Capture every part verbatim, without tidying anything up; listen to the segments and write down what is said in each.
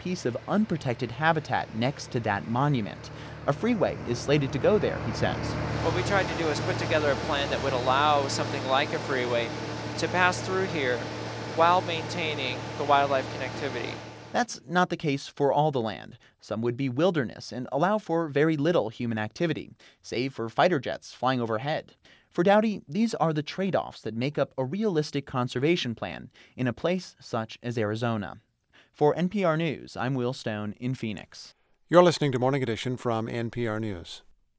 piece of unprotected habitat next to that monument. A freeway is slated to go there, he says. What we tried to do is put together a plan that would allow something like a freeway to pass through here while maintaining the wildlife connectivity. That's not the case for all the land. Some would be wilderness and allow for very little human activity, save for fighter jets flying overhead. For Dowdy, these are the trade-offs that make up a realistic conservation plan in a place such as Arizona. For N P R News, I'm Will Stone in Phoenix. You're listening to Morning Edition from N P R News.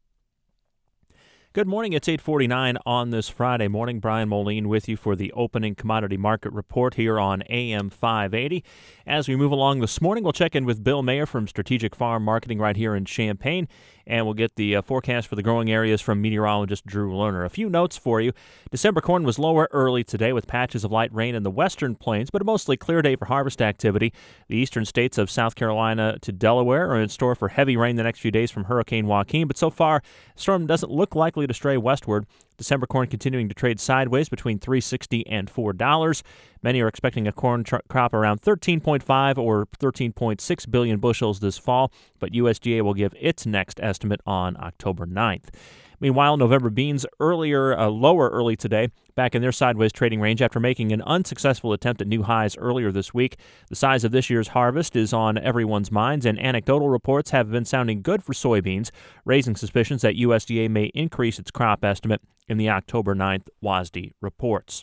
Good morning. It's eight forty-nine on this Friday morning. Brian Moline with you for the opening commodity market report here on A M five eighty. As we move along this morning, we'll check in with Bill Mayer from Strategic Farm Marketing right here in Champaign, and we'll get the uh, forecast for the growing areas from meteorologist Drew Lerner. A few notes for you. December corn was lower early today with patches of light rain in the western plains, but a mostly clear day for harvest activity. The eastern states of South Carolina to Delaware are in store for heavy rain the next few days from Hurricane Joaquin, but so far, the storm doesn't look likely to stray westward. December corn continuing to trade sideways between three dollars and sixty cents and four dollars. Many are expecting a corn tr- crop around thirteen point five or thirteen point six billion bushels this fall, but U S D A will give its next estimate on October ninth. Meanwhile, November beans earlier, uh, lower early today, back in their sideways trading range after making an unsuccessful attempt at new highs earlier this week. The size of this year's harvest is on everyone's minds, and anecdotal reports have been sounding good for soybeans, raising suspicions that U S D A may increase its crop estimate in the October ninth W A S D reports.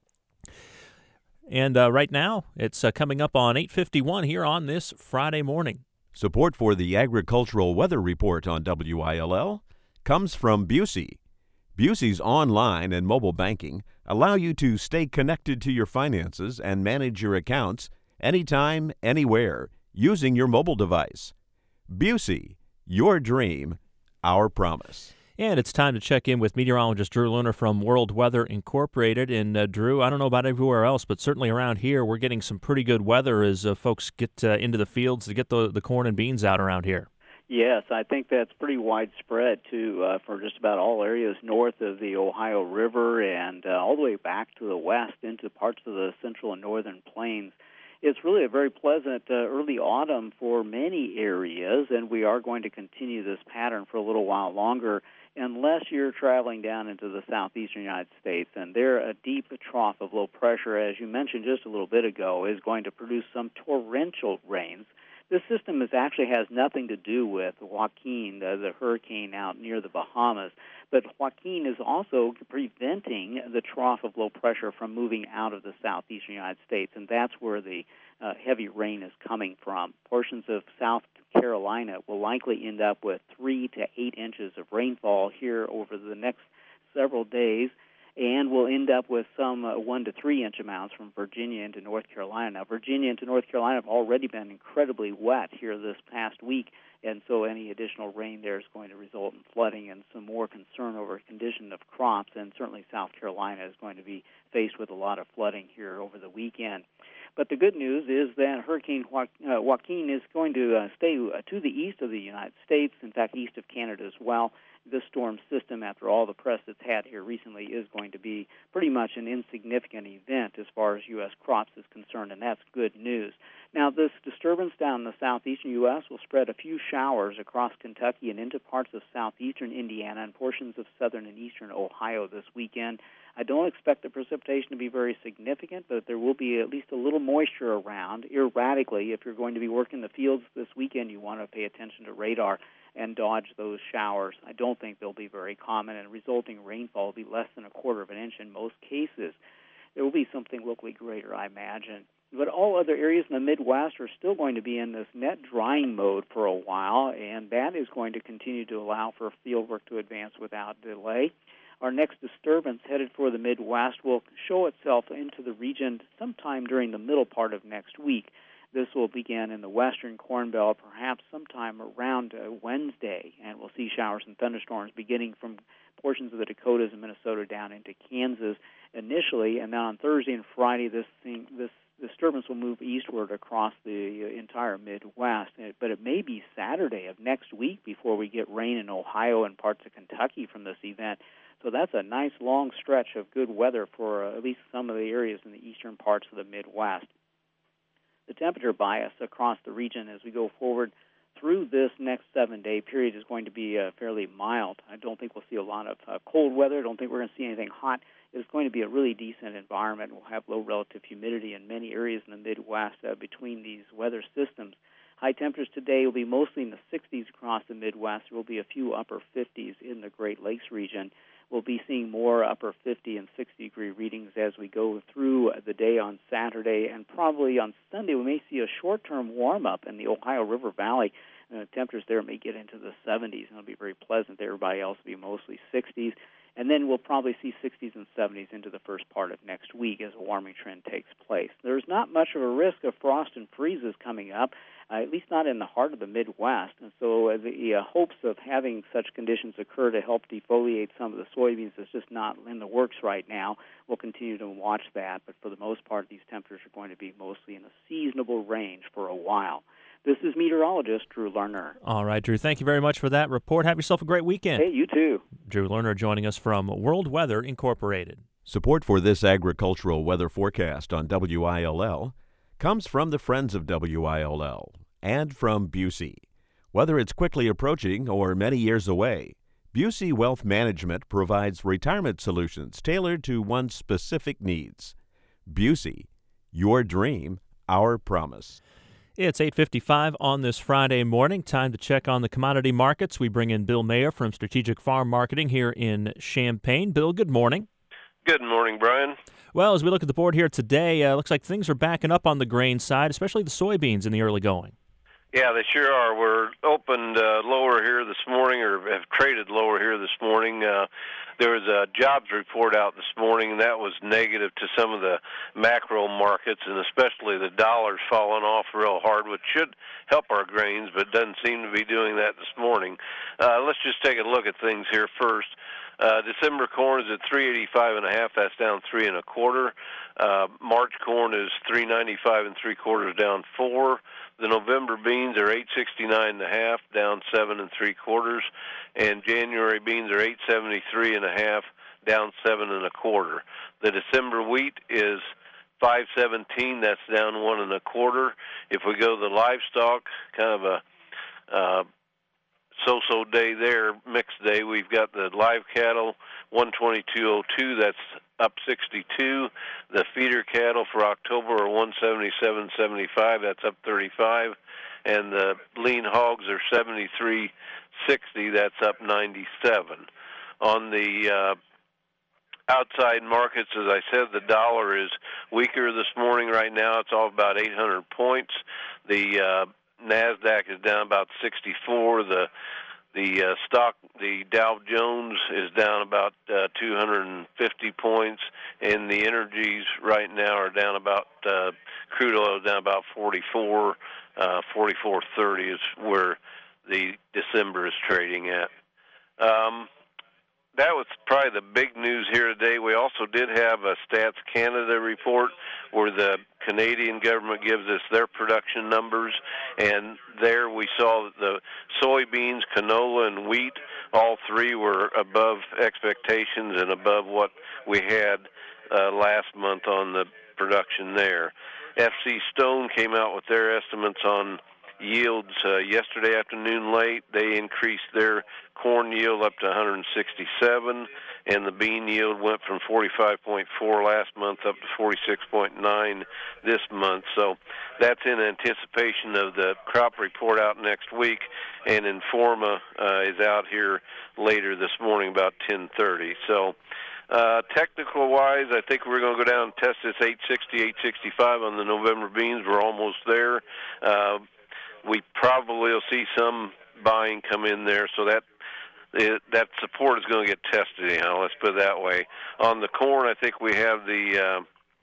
And uh, right now, it's uh, coming up on eight fifty-one here on this Friday morning. Support for the Agricultural Weather Report on W I L L comes from Busey. Busey's online and mobile banking allow you to stay connected to your finances and manage your accounts anytime, anywhere, using your mobile device. Busey, your dream, our promise. And it's time to check in with meteorologist Drew Lerner from World Weather Incorporated. And uh, Drew, I don't know about everywhere else, but certainly around here, we're getting some pretty good weather as uh, folks get uh, into the fields to get the, the corn and beans out around here. Yes, I think that's pretty widespread, too, uh, for just about all areas north of the Ohio River and uh, all the way back to the west into parts of the central and northern plains. It's really a very pleasant uh, early autumn for many areas, and we are going to continue this pattern for a little while longer unless you're traveling down into the southeastern United States. And there, a deep trough of low pressure, as you mentioned just a little bit ago, is going to produce some torrential rains. This system is actually has nothing to do with Joaquin, the, the hurricane out near the Bahamas, but Joaquin is also preventing the trough of low pressure from moving out of the southeastern United States, and that's where the uh, heavy rain is coming from. Portions of South Carolina will likely end up with three to eight inches of rainfall here over the next several days, and we'll end up with some uh, one to three inch amounts from Virginia into North Carolina. Now, Virginia into North Carolina have already been incredibly wet here this past week, and so any additional rain there is going to result in flooding and some more concern over condition of crops, and certainly South Carolina is going to be faced with a lot of flooding here over the weekend. But the good news is that Hurricane Joaquin is going to uh, stay uh, to the east of the United States, in fact, east of Canada as well. This storm system, after all the press it's had here recently, is going to be pretty much an insignificant event as far as U S crops is concerned, and that's good news. Now, this disturbance down in the southeastern U S will spread a few showers across Kentucky and into parts of southeastern Indiana and portions of southern and eastern Ohio this weekend. I don't expect the precipitation to be very significant, but there will be at least a little moisture around erratically. If you're going to be working the fields this weekend, you want to pay attention to radar and dodge those showers. I don't think they'll be very common, and resulting rainfall will be less than a quarter of an inch in most cases. There will be something locally greater, I imagine. But all other areas in the Midwest are still going to be in this net drying mode for a while, and that is going to continue to allow for field work to advance without delay. Our next disturbance headed for the Midwest will show itself into the region sometime during the middle part of next week. This will begin in the western Corn Belt, perhaps sometime around uh, Wednesday, and we'll see showers and thunderstorms beginning from portions of the Dakotas and Minnesota down into Kansas initially, and then on Thursday and Friday, this thing, this disturbance will move eastward across the uh, entire Midwest. But it may be Saturday of next week before we get rain in Ohio and parts of Kentucky from this event. So that's a nice long stretch of good weather for uh, at least some of the areas in the eastern parts of the Midwest. the temperature bias across the region as we go forward through this next seven-day period is going to be uh, fairly mild. I don't think we'll see a lot of uh, cold weather. I don't think we're going to see anything hot. It's going to be a really decent environment. We'll have low relative humidity in many areas in the Midwest uh, between these weather systems. High temperatures today will be mostly in the sixties across the Midwest. There will be a few upper fifties in the Great Lakes region. We'll be seeing more upper fifty and sixty degree readings as we go through the day on Saturday, and probably on Sunday we may see a short-term warm-up in the Ohio River Valley. Uh, temperatures there may get into the seventies, and it'll be very pleasant. Everybody else will be mostly sixties. And then we'll probably see sixties and seventies into the first part of next week as a warming trend takes place. There's not much of a risk of frost and freezes coming up, uh, at least not in the heart of the Midwest. And so uh, the uh, hopes of having such conditions occur to help defoliate some of the soybeans is just not in the works right now. We'll continue to watch that, but for the most part, these temperatures are going to be mostly in a seasonable range for a while. This is meteorologist Drew Lerner. All right, Drew, thank you very much for that report. Have yourself a great weekend. Hey, you too. Drew Lerner joining us from World Weather Incorporated. Support for this agricultural weather forecast on W I L L comes from the Friends of W I L L and from Busey. Whether it's quickly approaching or many years away, Busey Wealth Management provides retirement solutions tailored to one's specific needs. Busey, your dream, our promise. It's eight fifty-five on this Friday morning. Time to check on the commodity markets. We bring in Bill Mayer from Strategic Farm Marketing here in Champaign. Bill, good morning. Good morning, Brian. Well, as we look at the board here today, uh, looks like things are backing up on the grain side, especially the soybeans in the early going. Yeah, they sure are. We're opened uh, lower here this morning, or have traded lower here this morning. Uh, there was a jobs report out this morning, and that was negative to some of the macro markets, and especially the dollar's fallen off real hard, which should help our grains, but doesn't seem to be doing that this morning. Uh, let's just take a look at things here first. Uh, December corn is at three eighty-five and a half. That's down three and a quarter. Uh, March corn is three ninety-five and three quarters, down four. The November beans are eight sixty-nine and a half, down seven and three quarters, and January beans are eight seventy-three and a half, down seven and a quarter. The December wheat is five seventeen. That's down one and a quarter. If we go to the livestock, kind of a uh, so-so day there, mixed day. We've got the live cattle, one twenty-two oh two, that's up sixty-two. The feeder cattle for October are one seventy-seven seventy-five, that's up thirty-five. And the lean hogs are seventy-three sixty, that's up ninety-seven. On the uh, outside markets, as I said, the dollar is weaker this morning. Right now, it's all about eight hundred points. The uh, NASDAQ is down about sixty-four. The the uh, stock, the Dow Jones is down about uh, two hundred fifty points, and the energies right now are down about uh, crude oil is down about forty-four, uh, forty-four thirty is where the December is trading at. Um, That was probably the big news here today. We also did have a Stats Canada report where the Canadian government gives us their production numbers, and there we saw that the soybeans, canola, and wheat, all three were above expectations and above what we had uh, last month on the production there. F C Stone came out with their estimates on yields uh, yesterday afternoon late. They increased their corn yield up to one hundred sixty-seven, and the bean yield went from forty-five point four last month up to forty-six point nine this month. So that's in anticipation of the crop report out next week, and Informa uh, is out here later this morning about ten thirty. So Uh, technical-wise, I think we're going to go down and test this eight sixty, eight sixty-five on the November beans. We're almost there. Uh, we probably will see some buying come in there, so that it, that support is going to get tested anyhow. Let's put it that way. On the corn, I think we have the uh,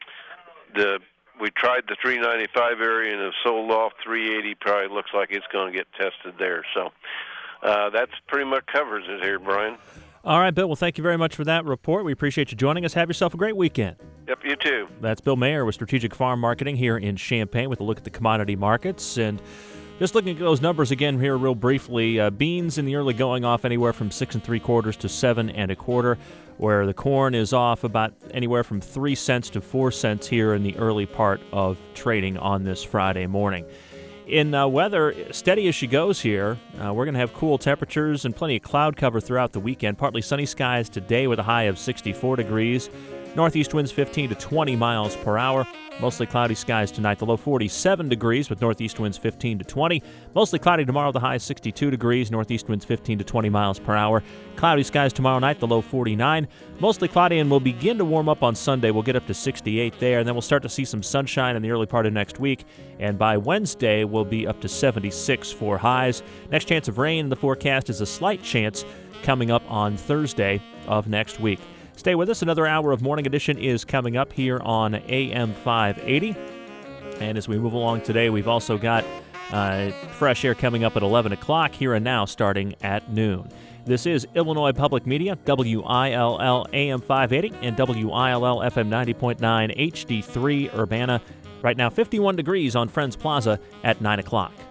the we tried the three ninety-five area and have sold off three eighty. Probably looks like it's going to get tested there. So uh, that's pretty much covers it here, Brian. All right, Bill. Well, thank you very much for that report. We appreciate you joining us. Have yourself a great weekend. Yep, you too. That's Bill Mayer with Strategic Farm Marketing here in Champaign with a look at the commodity markets. And Just looking at those numbers again here real briefly, uh, beans in the early going off anywhere from six and three quarters to seven and a quarter, where the corn is off about anywhere from three cents to four cents here in the early part of trading on this Friday morning. In uh, weather, steady as she goes here. Uh, we're going to have cool temperatures and plenty of cloud cover throughout the weekend. Partly sunny skies today with a high of sixty-four degrees. Northeast winds fifteen to twenty miles per hour. Mostly cloudy skies tonight. The low forty-seven degrees with northeast winds fifteen to twenty. Mostly cloudy tomorrow. The high sixty-two degrees. Northeast winds fifteen to twenty miles per hour. Cloudy skies tomorrow night. The low forty-nine. Mostly cloudy, and we'll begin to warm up on Sunday. We'll get up to sixty-eight there, and then we'll start to see some sunshine in the early part of next week. And by Wednesday, we'll be up to seventy-six for highs. Next chance of rain in the forecast is a slight chance coming up on Thursday of next week. Stay with us. Another hour of Morning Edition is coming up here on A M five eighty. And as we move along today, we've also got uh, fresh air coming up at eleven o'clock, here and now starting at noon. This is Illinois Public Media, W I L L A M five eighty and W I L L F M ninety point nine H D three Urbana. Right now, fifty-one degrees on Friends Plaza at nine o'clock.